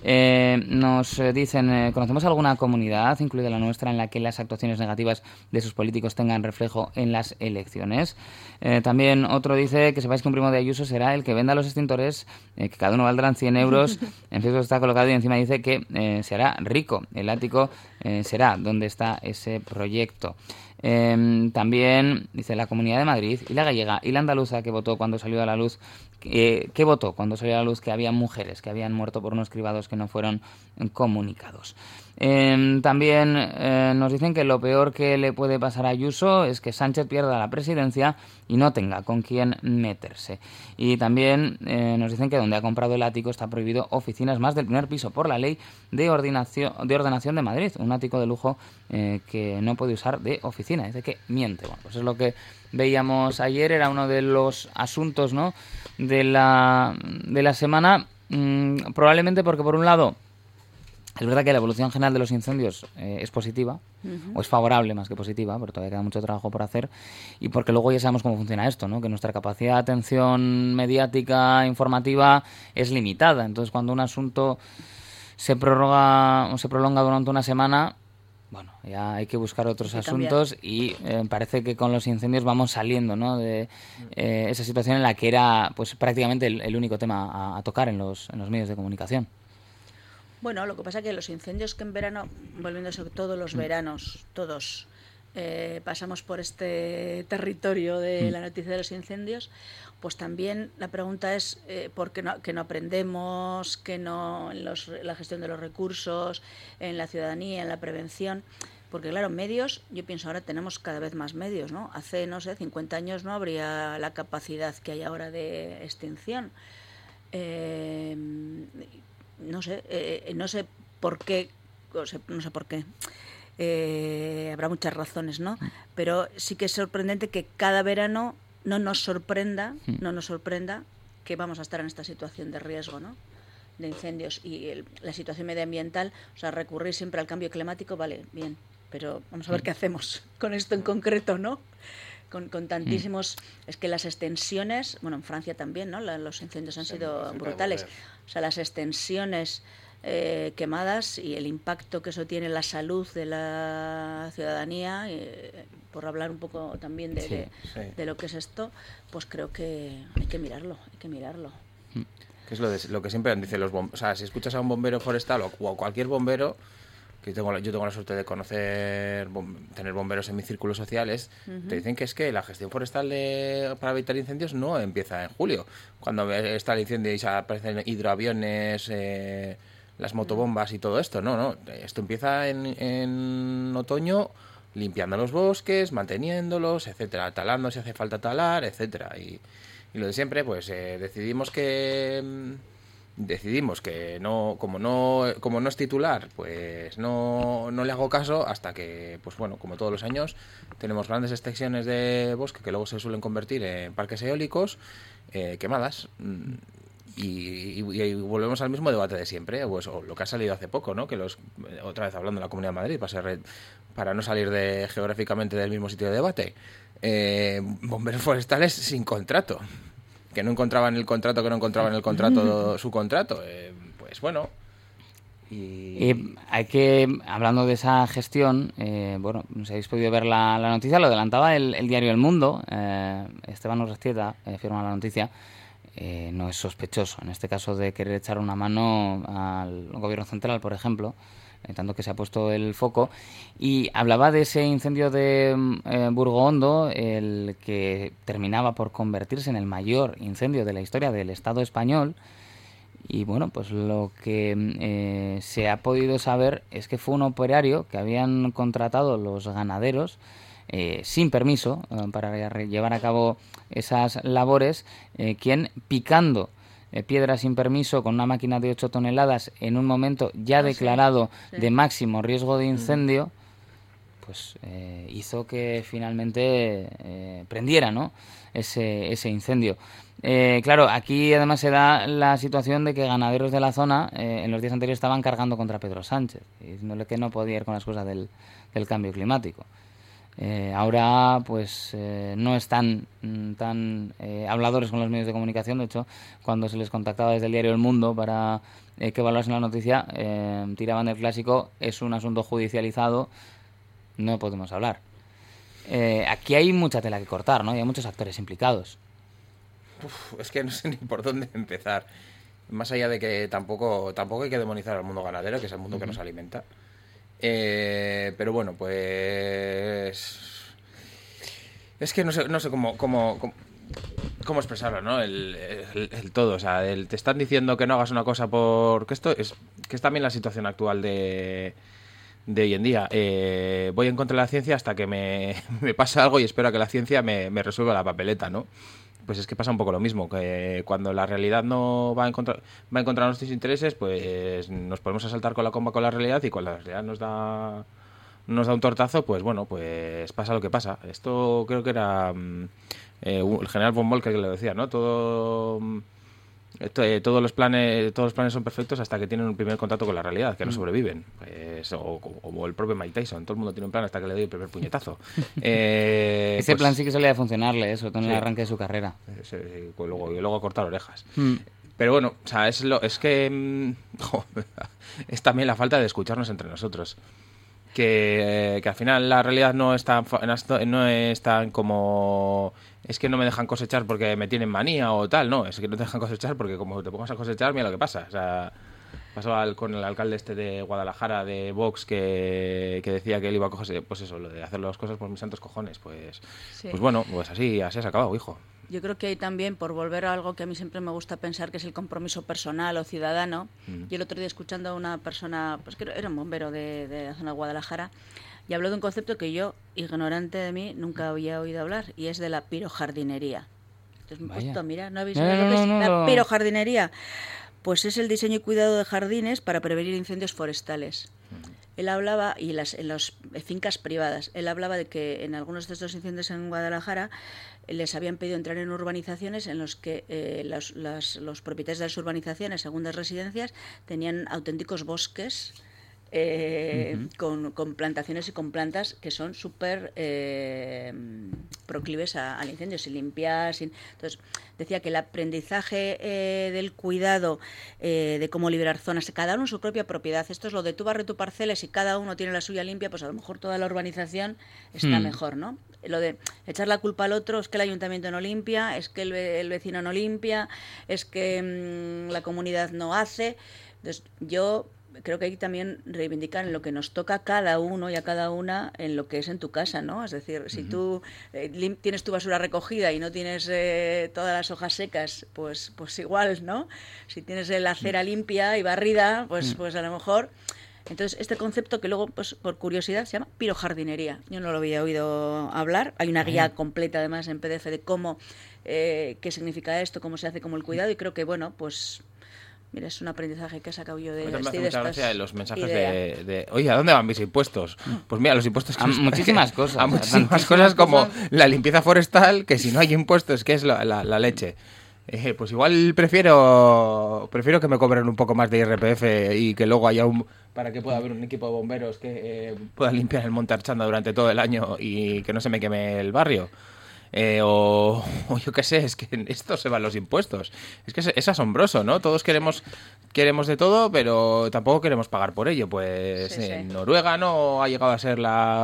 [SPEAKER 3] nos dicen, ¿conocemos alguna comunidad, incluida la nuestra, en la que las actuaciones negativas de sus políticos tengan reflejo en las elecciones? También otro dice que sepáis que un primo de Ayuso será el que venda los extintores, que cada uno valdrán 100 euros. En Facebook está colocado y encima dice que se hará rico. El ático será donde está ese proyecto. También dice la Comunidad de Madrid y la gallega y la andaluza que votó cuando salió a la luz que había mujeres que habían muerto por unos cribados que no fueron comunicados. También nos dicen que lo peor que le puede pasar a Ayuso es que Sánchez pierda la presidencia y no tenga con quién meterse. Y también nos dicen que donde ha comprado el ático está prohibido oficinas más del primer piso por la ley de ordenación de Madrid, un ático de lujo que no puede usar de oficina. Dice que miente. Bueno, pues es lo que veíamos ayer, era uno de los asuntos, ¿no?, de la semana, probablemente porque por un lado es verdad que la evolución general de los incendios es positiva, o es favorable más que positiva, pero todavía queda mucho trabajo por hacer, y porque luego ya sabemos cómo funciona esto, ¿no?, que nuestra capacidad de atención mediática, informativa, es limitada. Entonces, cuando un asunto se prorroga o se prolonga durante una semana, bueno, ya hay que buscar otros asuntos y parece que con los incendios vamos saliendo, ¿no?, de esa situación en la que era pues prácticamente el único tema a tocar en los medios de comunicación.
[SPEAKER 4] Bueno, lo que pasa es que los incendios que en verano, volviendo sobre todos los veranos, todos pasamos por este territorio de la noticia de los incendios, pues también la pregunta es ¿por qué no aprendemos, que no en la gestión de los recursos, en la ciudadanía, en la prevención? Porque claro, medios, yo pienso ahora tenemos cada vez más medios, ¿no? Hace, 50 años no habría la capacidad que hay ahora de extinción. No sé por qué, no sé por qué. Habrá muchas razones, ¿no? Pero sí que es sorprendente que cada verano no nos sorprenda que vamos a estar en esta situación de riesgo, ¿no?, de incendios. Y la situación medioambiental, o sea, recurrir siempre al cambio climático, vale, bien, pero vamos a ver qué hacemos con esto en concreto, ¿no? Con tantísimos... Es que las extensiones, bueno, en Francia también, ¿no?, los incendios han sido brutales. O sea, las extensiones quemadas y el impacto que eso tiene en la salud de la ciudadanía, por hablar un poco también de lo que es esto, pues creo que hay que mirarlo.
[SPEAKER 5] Que es lo que siempre dicen los bomberos. O sea, si escuchas a un bombero forestal o a cualquier bombero, que yo tengo la suerte de tener bomberos en mis círculos sociales, te dicen que es que la gestión forestal para evitar incendios no empieza en julio, cuando está el incendio y se aparecen hidroaviones, las motobombas y todo esto. No, esto empieza en otoño, limpiando los bosques, manteniéndolos, etcétera, talando si hace falta talar, etcétera. Y lo de siempre, pues decidimos que no, como no es titular, pues no le hago caso, hasta que, pues bueno, como todos los años, tenemos grandes extensiones de bosque que luego se suelen convertir en parques eólicos quemadas. y volvemos al mismo debate de siempre, pues, o lo que ha salido hace poco, ¿no? Que otra vez hablando de la Comunidad de Madrid, para no salir geográficamente del mismo sitio de debate, bomberos forestales sin contrato, que no encontraban el contrato, su contrato, pues bueno.
[SPEAKER 3] Y hay que, hablando de esa gestión, bueno, no sé si habéis podido ver la noticia, lo adelantaba el diario El Mundo, Esteban Urrestieta firma la noticia. No es sospechoso, en este caso, de querer echar una mano al gobierno central, por ejemplo, tanto que se ha puesto el foco, y hablaba de ese incendio de Burgoondo, el que terminaba por convertirse en el mayor incendio de la historia del Estado español. Y bueno, pues lo que se ha podido saber es que fue un operario que habían contratado los ganaderos sin permiso para llevar a cabo esas labores, quien picando piedras sin permiso con una máquina de 8 toneladas en un momento ya declarado de máximo riesgo de incendio, pues hizo que finalmente prendiera, ¿no?, ese incendio. Claro, aquí además se da la situación de que ganaderos de la zona en los días anteriores estaban cargando contra Pedro Sánchez, diciéndole que no podía ir con las cosas del cambio climático. Ahora pues no están tan habladores con los medios de comunicación. De hecho, cuando se les contactaba desde el diario El Mundo para que evaluasen la noticia, tiraban del clásico: es un asunto judicializado, no podemos hablar. Aquí hay mucha tela que cortar, ¿no? Y hay muchos actores implicados.
[SPEAKER 5] Es que no sé ni por dónde empezar. Más allá de que tampoco hay que demonizar al mundo ganadero, que es el mundo que nos alimenta. Pero bueno, pues es que no sé cómo expresarlo, ¿no? El todo, o sea, te están diciendo que no hagas una cosa porque esto es también la situación actual de hoy en día. Voy en contra de la ciencia hasta que me pasa algo y espero a que la ciencia me resuelva la papeleta, ¿no? Pues es que pasa un poco lo mismo, que cuando la realidad no va en contra de nuestros intereses, pues nos podemos asaltar con la comba con la realidad, y cuando la realidad nos da un tortazo, pues bueno, pues pasa lo que pasa. Esto creo que era el general von Moltke que lo decía, ¿no? Todos los planes son perfectos hasta que tienen un primer contacto con la realidad, que no sobreviven. Pues, o el propio Mike Tyson, todo el mundo tiene un plan hasta que le doy el primer puñetazo.
[SPEAKER 3] Ese plan sí que solía funcionarle, sobre todo en el arranque de su carrera.
[SPEAKER 5] Y luego cortar orejas. Pero bueno, o sea, es que es también la falta de escucharnos entre nosotros. Que al final la realidad no es tan como es que no me dejan cosechar porque me tienen manía o tal, no, es que no te dejan cosechar porque como te pongas a cosechar, mira lo que pasa. O sea, pasó con el alcalde de Guadalajara de Vox que decía que él iba a cogerse, pues eso, lo de hacer las cosas por mis santos cojones, pues bueno, pues así has acabado, hijo.
[SPEAKER 4] Yo creo que hay también, por volver a algo que a mí siempre me gusta pensar, que es el compromiso personal o ciudadano. Yo el otro día, escuchando a una persona, pues que era un bombero de la zona de Guadalajara, y habló de un concepto que yo, ignorante de mí, nunca había oído hablar, y es de la pirojardinería. Entonces me he puesto a mirar, ¿no habéis sabido lo que es la pirojardinería? Pues es el diseño y cuidado de jardines para prevenir incendios forestales. Él hablaba, y en las fincas privadas, él hablaba de que en algunos de estos incendios en Guadalajara les habían pedido entrar en urbanizaciones en los que los propietarios de las urbanizaciones, segundas residencias, tenían auténticos bosques con plantaciones y con plantas que son súper proclives al incendio, sin limpiar. Entonces, decía que el aprendizaje del cuidado, de cómo liberar zonas, cada uno en su propia propiedad. Esto es lo de tú barre tu parcela, y si cada uno tiene la suya limpia, pues a lo mejor toda la urbanización está mejor, ¿no? Lo de echar la culpa al otro, es que el ayuntamiento no limpia, es que el vecino no limpia, es que la comunidad no hace. Entonces, yo creo que hay que también reivindicar en lo que nos toca a cada uno y a cada una en lo que es en tu casa, ¿no? Es decir, si tú tienes tu basura recogida y no tienes todas las hojas secas, pues igual, ¿no? Si tienes la acera limpia y barrida, pues a lo mejor. Entonces, este concepto, que luego, pues por curiosidad, se llama pirojardinería. Yo no lo había oído hablar. Hay una guía completa, además, en PDF de cómo, qué significa esto, cómo se hace, cómo el cuidado, y creo que, bueno, pues mira, es un aprendizaje que he sacado yo de
[SPEAKER 5] mucha gracia de los mensajes de oye, ¿a dónde van mis impuestos? Pues mira, los impuestos que
[SPEAKER 3] muchísimas cosas.
[SPEAKER 5] A muchísimas cosas como la limpieza forestal, que si no hay impuestos, que es la leche. Pues igual prefiero que me cobren un poco más de IRPF y que luego haya para que pueda haber un equipo de bomberos que pueda limpiar el Monte Archanda durante todo el año y que no se me queme el barrio. O yo qué sé, es que en esto se van los impuestos. Es que es asombroso, ¿no? Todos queremos de todo, pero tampoco queremos pagar por ello. Pues sí, en Noruega no ha llegado a ser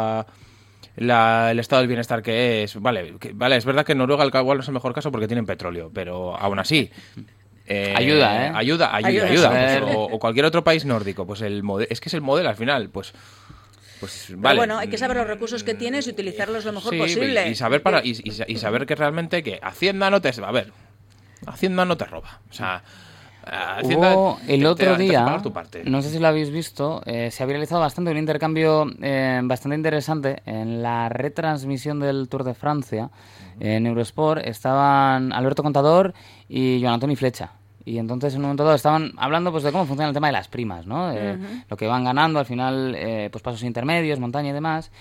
[SPEAKER 5] el estado del bienestar que es. Vale, es verdad que en Noruega el igual no es el mejor caso porque tienen petróleo, pero aún así...
[SPEAKER 3] ayuda, ¿eh?
[SPEAKER 5] Ayuda. Pues, o cualquier otro país nórdico. Pues es que es el modelo al final, pues vale.
[SPEAKER 4] Pero bueno, hay que saber los recursos que tienes y utilizarlos lo mejor posible.
[SPEAKER 5] Y saber y saber que realmente que Hacienda no te... A ver, Hacienda no te roba. O sea...
[SPEAKER 3] Hubo el otro día,
[SPEAKER 5] tu parte.
[SPEAKER 3] no sé si lo habéis visto, se ha viralizado bastante un intercambio bastante interesante en la retransmisión del Tour de Francia. En Eurosport estaban Alberto Contador y Joan Antoni Flecha. Y entonces en un momento dado estaban hablando pues de cómo funciona el tema de las primas, ¿no? Lo que van ganando al final, pues pasos intermedios, montaña y demás,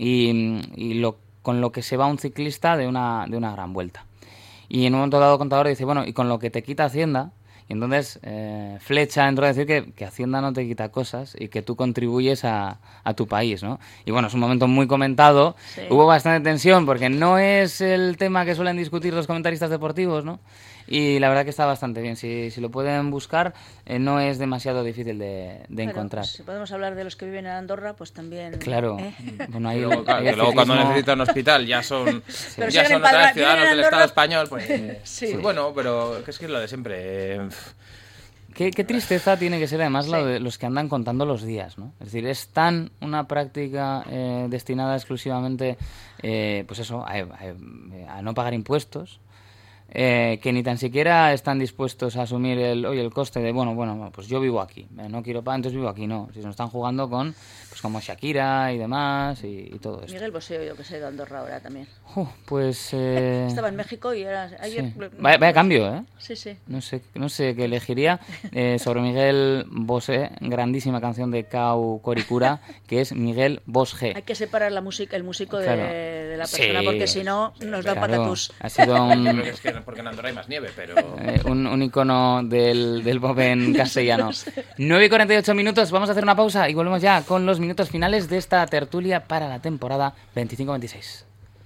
[SPEAKER 3] y con lo que se va un ciclista de una gran vuelta. Y en un momento dado Contador dice, bueno, y con lo que te quita Hacienda. Y entonces Flecha entró a decir que Hacienda no te quita cosas y que tú contribuyes a tu país, ¿no? Y bueno, es un momento muy comentado. Sí. Hubo bastante tensión porque no es el tema que suelen discutir los comentaristas deportivos, ¿no? Y la verdad que está bastante bien. Si lo pueden buscar, no es demasiado difícil de encontrar.
[SPEAKER 4] Pues, si podemos hablar de los que viven en Andorra, pues también...
[SPEAKER 3] Claro. Bueno, ahí
[SPEAKER 5] luego cuando necesitan un hospital ya son otra vez ciudadanos del Estado español, pues... Sí. Pues bueno, pero es que es lo de siempre...
[SPEAKER 3] Qué tristeza tiene que ser además lo de los que andan contando los días, ¿no? Es decir, es tan una práctica destinada exclusivamente, pues eso, a no pagar impuestos, que ni tan siquiera están dispuestos a asumir el coste de, bueno, pues yo vivo aquí, no quiero pagar, entonces vivo aquí, no. Si se nos están jugando con, pues como Shakira y demás y todo eso.
[SPEAKER 4] Miguel Bosé, yo que sé, de Andorra ahora también.
[SPEAKER 3] Pues...
[SPEAKER 4] Estaba en México y era ayer...
[SPEAKER 3] Sí. Vaya cambio, ¿eh?
[SPEAKER 4] Sí.
[SPEAKER 3] No sé qué elegiría. Sobre Miguel Bosé, grandísima canción de Cau Coricura, que es Miguel Bosé.
[SPEAKER 4] Hay que separar el músico de la persona, porque si no nos da patatús.
[SPEAKER 3] Ha sido un...
[SPEAKER 5] Es que porque en Andorra hay más nieve, pero...
[SPEAKER 3] un icono del pop en castellano. 9:48 minutos, vamos a hacer una pausa y volvemos ya con los minutos finales de esta tertulia para la temporada 25-26.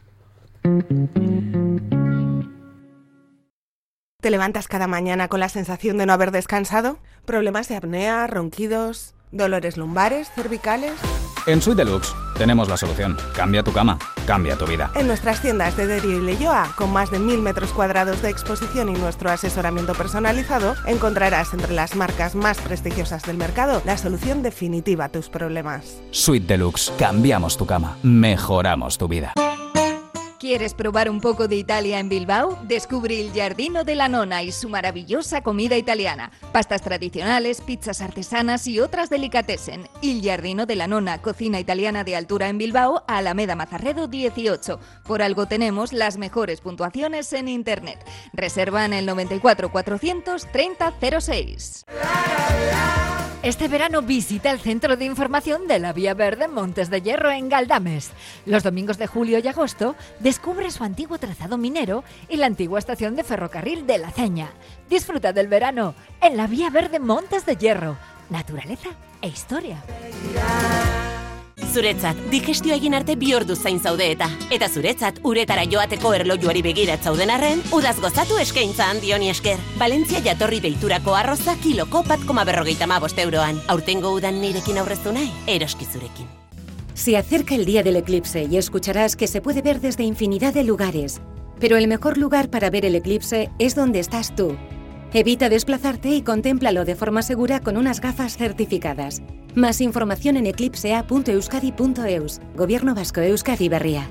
[SPEAKER 6] ¿Te levantas cada mañana con la sensación de no haber descansado? ¿Problemas de apnea, ronquidos, dolores lumbares, cervicales?
[SPEAKER 7] En Suite Deluxe tenemos la solución. Cambia tu cama, cambia tu vida.
[SPEAKER 6] En nuestras tiendas de Derio y Leioa, con más de 1000 metros cuadrados de exposición y nuestro asesoramiento personalizado, encontrarás entre las marcas más prestigiosas del mercado la solución definitiva a tus problemas.
[SPEAKER 7] Suite Deluxe. Cambiamos tu cama, mejoramos tu vida.
[SPEAKER 8] ¿Quieres probar un poco de Italia en Bilbao? Descubre Il Giardino della Nonna y su maravillosa comida italiana. Pastas tradicionales, pizzas artesanas y otras delicatessen. Il Giardino della Nonna, cocina italiana de altura en Bilbao, Alameda Mazarredo 18. Por algo tenemos las mejores puntuaciones en internet. Reserva en el 94 430 06. Este verano visita el Centro de Información de la Vía Verde Montes de Hierro en Galdames. Los domingos de julio y agosto descubre su antiguo trazado minero y la antigua estación de ferrocarril de La Ceña. Disfruta del verano en la Vía Verde Montes de Hierro. Naturaleza e historia.
[SPEAKER 11] Zuretzat, digestioa egin arte 2 ordu zain zaude eta zuretzat, uretara joateko erlojuari begirat zauden arren, udaz gozatu eskaintza handioni esker. Valentzia jatorri deiturako arroza kiloko 1,55 euroan. Aurtengo udan nirekin aurreztu nahi, eroski zurekin.
[SPEAKER 12] Se acerca el día del eclipse y escucharás que se puede ver desde infinidad de lugares. Pero el mejor lugar para ver el eclipse es donde estás tú. Evita desplazarte y contémplalo de forma segura con unas gafas certificadas. Más información en eclipsea.euskadi.eus. Gobierno Vasco Euskadi Berria.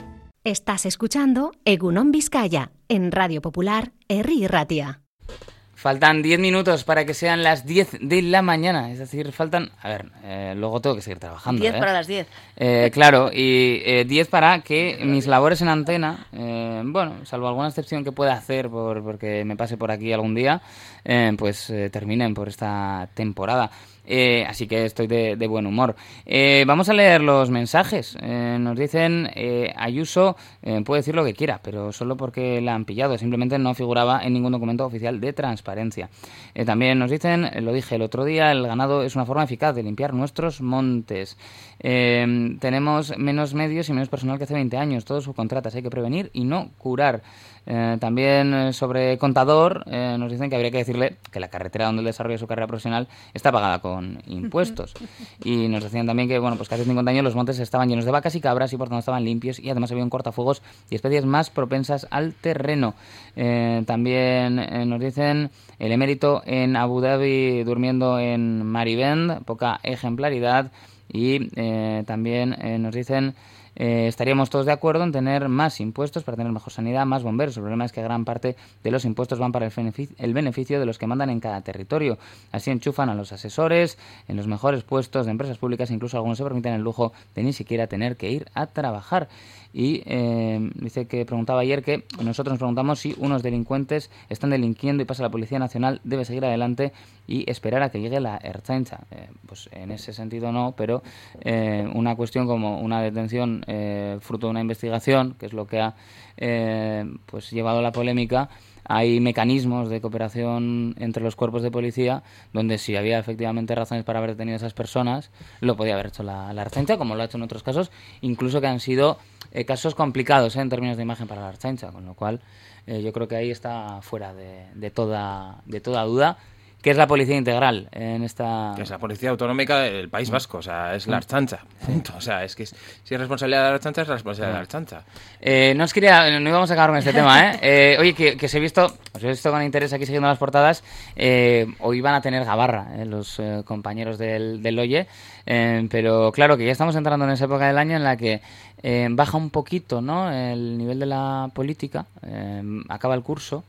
[SPEAKER 13] Estás escuchando Egunon Vizcaya en Radio Popular, Herri Irratia.
[SPEAKER 3] Faltan 10 minutos para que sean las 10 de la mañana. Es decir, faltan... A ver, luego tengo que seguir trabajando.
[SPEAKER 4] 10 para las 10.
[SPEAKER 3] Claro, y 10 para que mis labores en antena, bueno, salvo alguna excepción que pueda hacer porque me pase por aquí algún día, pues terminen por esta temporada. Así que estoy de buen humor. Vamos a leer los mensajes. Nos dicen, Ayuso puede decir lo que quiera, pero solo porque la han pillado. Simplemente no figuraba en ningún documento oficial de transparencia. También nos dicen, lo dije el otro día, el ganado es una forma eficaz de limpiar nuestros montes. Tenemos menos medios y menos personal que hace 20 años. Todos subcontratas, hay que prevenir y no curar. También sobre Contador nos dicen que habría que decirle que la carretera donde él desarrolla su carrera profesional está pagada con impuestos. Y nos decían también que, bueno, pues que hace 50 años los montes estaban llenos de vacas y cabras y por tanto estaban limpios y además había un cortafuegos y especies más propensas al terreno. También nos dicen el emérito en Abu Dhabi durmiendo en Maribend, poca ejemplaridad. Y también nos dicen... estaríamos todos de acuerdo en tener más impuestos para tener mejor sanidad, más bomberos. El problema es que gran parte de los impuestos van para el beneficio de los que mandan en cada territorio. Así enchufan a los asesores en los mejores puestos de empresas públicas, incluso algunos se permiten el lujo de ni siquiera tener que ir a trabajar. Y dice que preguntaba ayer que nosotros nos preguntamos si unos delincuentes están delinquiendo y pasa la Policía Nacional, debe seguir adelante y esperar a que llegue la Ertzaintza. Pues en ese sentido no, pero una cuestión como una detención fruto de una investigación, que es lo que ha pues llevado a la polémica. Hay mecanismos de cooperación entre los cuerpos de policía donde si había efectivamente razones para haber detenido a esas personas, lo podía haber hecho la Ertzaintza, como lo ha hecho en otros casos, incluso que han sido casos complicados en términos de imagen para la Ertzaintza, con lo cual yo creo que ahí está fuera de toda duda. ¿Qué es la policía integral en esta...?
[SPEAKER 5] Que es la policía autonómica del País Vasco, o sea, es la Ertzaintza, punto. O sea, es que si es responsabilidad de la Ertzaintza, es la responsabilidad de la Ertzaintza.
[SPEAKER 3] No íbamos a acabar con este tema, oye, que os he visto con interés aquí siguiendo las portadas. Hoy van a tener gabarra los compañeros del Oye, pero claro que ya estamos entrando en esa época del año en la que baja un poquito, ¿no?, el nivel de la política, acaba el curso.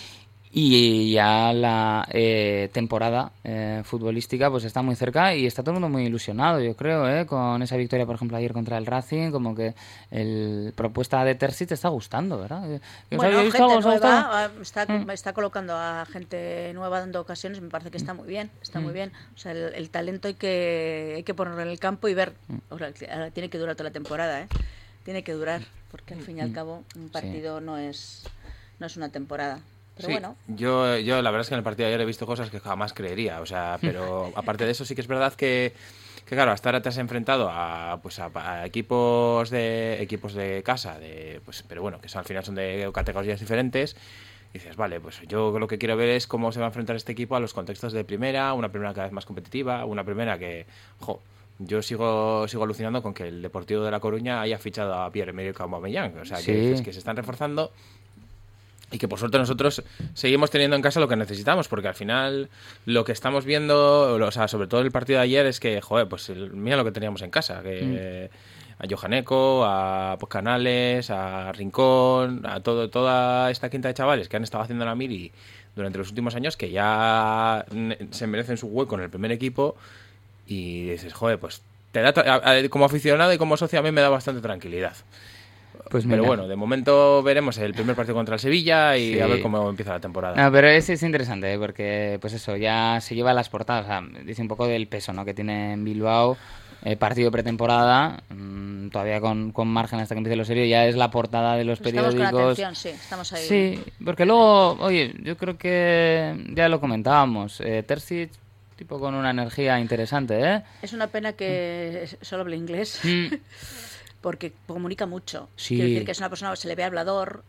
[SPEAKER 3] Y ya la temporada futbolística pues está muy cerca y está todo el mundo muy ilusionado, yo creo, con esa victoria, por ejemplo, ayer contra el Racing, como que la propuesta de Terzic te está gustando, ¿verdad?
[SPEAKER 4] Bueno, gente nueva, está colocando a gente nueva dando ocasiones, me parece que está muy bien, muy bien. O sea, el talento hay que ponerlo en el campo y ver. Ahora tiene que durar toda la temporada, tiene que durar, porque al fin y al cabo un partido no es una temporada. Pero
[SPEAKER 5] sí,
[SPEAKER 4] bueno.
[SPEAKER 5] Yo la verdad es que en el partido de ayer he visto cosas que jamás creería, o sea, pero aparte de eso sí que es verdad que claro, hasta ahora te has enfrentado a equipos de casa, pero bueno, que al final son de categorías diferentes. Y dices, vale, pues yo lo que quiero ver es cómo se va a enfrentar este equipo a los contextos de primera, una primera cada vez más competitiva, una primera que, yo sigo alucinando con que el Deportivo de La Coruña haya fichado a Pierre-Emerick Aubameyang, o sea,
[SPEAKER 3] sí,
[SPEAKER 5] que se están reforzando. Y que por suerte nosotros seguimos teniendo en casa lo que necesitamos, porque al final lo que estamos viendo, o sea, sobre todo el partido de ayer, es que, pues mira lo que teníamos en casa, que a Johaneco, a Canales, a Rincón, a toda esta quinta de chavales que han estado haciendo la mili durante los últimos años, que ya se merecen su hueco en el primer equipo, y dices, pues te da como aficionado y como socio a mí me da bastante tranquilidad.
[SPEAKER 3] Pues
[SPEAKER 5] pero bueno, de momento veremos el primer partido contra el Sevilla y
[SPEAKER 3] sí,
[SPEAKER 5] a ver cómo empieza la temporada.
[SPEAKER 3] No, pero es interesante, porque pues eso, ya se lleva las portadas, o sea, dice un poco del peso, ¿no?, que tiene en Bilbao, partido pretemporada, todavía con margen hasta que empiece lo serio, ya es la portada de los periódicos.
[SPEAKER 4] Estamos con atención, sí, estamos ahí.
[SPEAKER 3] Sí, porque luego, oye, yo creo que ya lo comentábamos, Terzic, tipo con una energía interesante,
[SPEAKER 4] Es una pena que solo hable inglés. Porque comunica mucho.
[SPEAKER 3] Sí.
[SPEAKER 4] Quiero decir que es una persona que se le ve hablador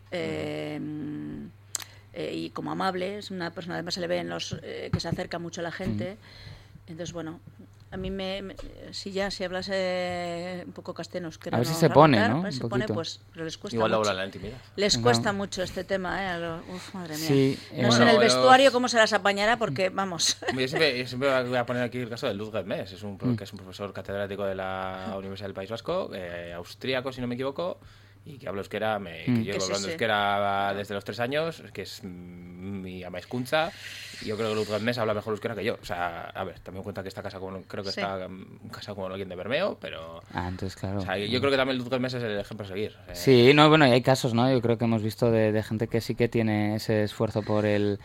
[SPEAKER 4] y como amable. Es una persona, además se le ve en que se acerca mucho a la gente. Entonces, bueno, a mí si hablase un poco castellano,
[SPEAKER 3] a ver si se pone, ¿no?
[SPEAKER 4] Se pone, pues, pero les cuesta
[SPEAKER 5] igual
[SPEAKER 4] mucho.
[SPEAKER 5] ahora la intimidad.
[SPEAKER 4] Les cuesta mucho este tema, Uf, madre mía.
[SPEAKER 3] Sí,
[SPEAKER 4] no sé en el vestuario cómo se las apañará, porque, vamos.
[SPEAKER 5] Yo siempre voy a poner aquí el caso de Luz Gedmes, que es un profesor catedrático de la Universidad del País Vasco, austríaco, si no me equivoco, y que hablo euskera, que llevo hablando euskera desde los 3 años, que es mi ama hizkuntza. Yo creo que Luz Gómez habla mejor euskera que yo. O sea, a ver, también cuenta que está casado con, está casado con alguien de Bermeo, pero...
[SPEAKER 3] entonces claro.
[SPEAKER 5] O sea, yo creo que también Luz Gómez es el ejemplo a seguir.
[SPEAKER 3] Sí, no, bueno, y hay casos, ¿no? Yo creo que hemos visto de gente que sí que tiene ese esfuerzo por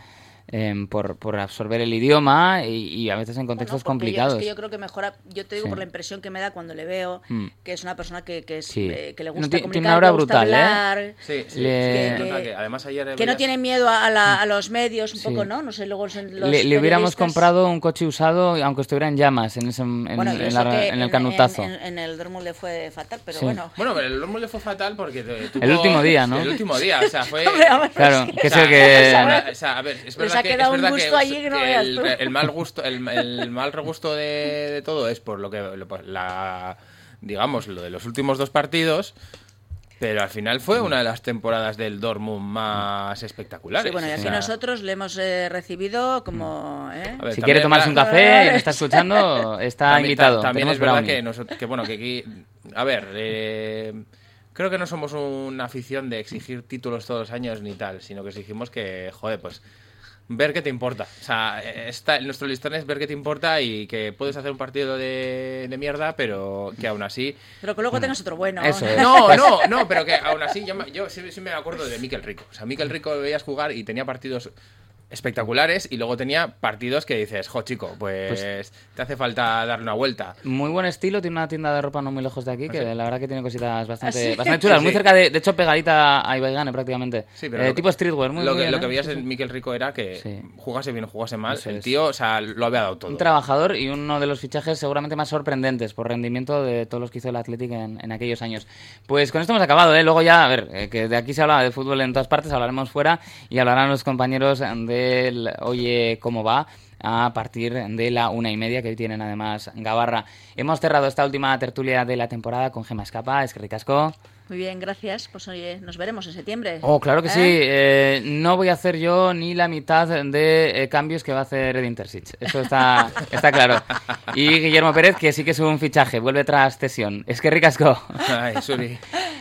[SPEAKER 3] por absorber el idioma y a veces en contextos complicados.
[SPEAKER 4] Es que yo creo que mejora, yo te digo por la impresión que me da cuando le veo que es una persona que le gusta comunicar,
[SPEAKER 3] tiene una aura brutal,
[SPEAKER 4] hablar,
[SPEAKER 5] que además ayer
[SPEAKER 4] que no tiene miedo a los medios un poco, ¿no? No sé, luego
[SPEAKER 3] le hubiéramos comprado un coche usado aunque estuviera en llamas en el canutazo.
[SPEAKER 4] En el Dortmund le fue fatal, pero bueno.
[SPEAKER 5] Bueno, pero el Dortmund le fue fatal porque
[SPEAKER 3] el último día, ¿no?
[SPEAKER 5] El último día, o sea, fue
[SPEAKER 3] claro, que es el que
[SPEAKER 5] a ver, es verdad.
[SPEAKER 4] Ha quedado un gusto allí que no veas tú.
[SPEAKER 5] El mal gusto, el mal regusto de todo es por lo digamos, lo de los últimos 2 partidos, pero al final fue una de las temporadas del Dortmund más espectaculares.
[SPEAKER 4] Sí, bueno, y aquí nosotros le hemos recibido como...
[SPEAKER 3] Ver, si quiere tomarse un café y me está escuchando, está invitado.
[SPEAKER 5] También es verdad que aquí... A ver... creo que no somos una afición de exigir títulos todos los años ni tal, sino que exigimos que, joder, pues ver qué te importa. O sea, nuestro listón es ver qué te importa y que puedes hacer un partido de mierda, pero que aún así...
[SPEAKER 4] Pero que luego tengas otro bueno.
[SPEAKER 3] Eso es.
[SPEAKER 5] No, pero que aún así yo sí me acuerdo de Mikel Rico. O sea, Mikel Rico lo veías jugar y tenía partidos espectaculares y luego tenía partidos que dices, chico, pues te hace falta darle una vuelta.
[SPEAKER 3] Muy buen estilo, tiene una tienda de ropa no muy lejos de aquí, que la verdad que tiene cositas bastante chulas, muy cerca de hecho pegadita a Ibaigane prácticamente. Sí, pero tipo streetwear, muy bien.
[SPEAKER 5] Lo que veías en Mikel Rico era que jugase bien o jugase mal, el tío, o sea, lo había dado todo.
[SPEAKER 3] Un trabajador y uno de los fichajes seguramente más sorprendentes por rendimiento de todos los que hizo el Athletic en aquellos años. Pues con esto hemos acabado, luego ya, a ver, que de aquí se habla de fútbol en todas partes, hablaremos fuera y hablarán los compañeros del Oye Cómo Va a partir de la 1:30 que hoy tienen además Gabarra. Hemos cerrado esta última tertulia de la temporada con Gemma Escapa, eskerrik asko.
[SPEAKER 4] Muy bien, gracias. Pues oye, nos veremos en septiembre.
[SPEAKER 3] Oh, claro que sí. No voy a hacer yo ni la mitad de cambios que va a hacer Edin Terzic. Eso está claro. Y Guillermo Pérez, que sí que es un fichaje, vuelve tras cesión. Eskerrik asko.
[SPEAKER 5] Ay, Suri.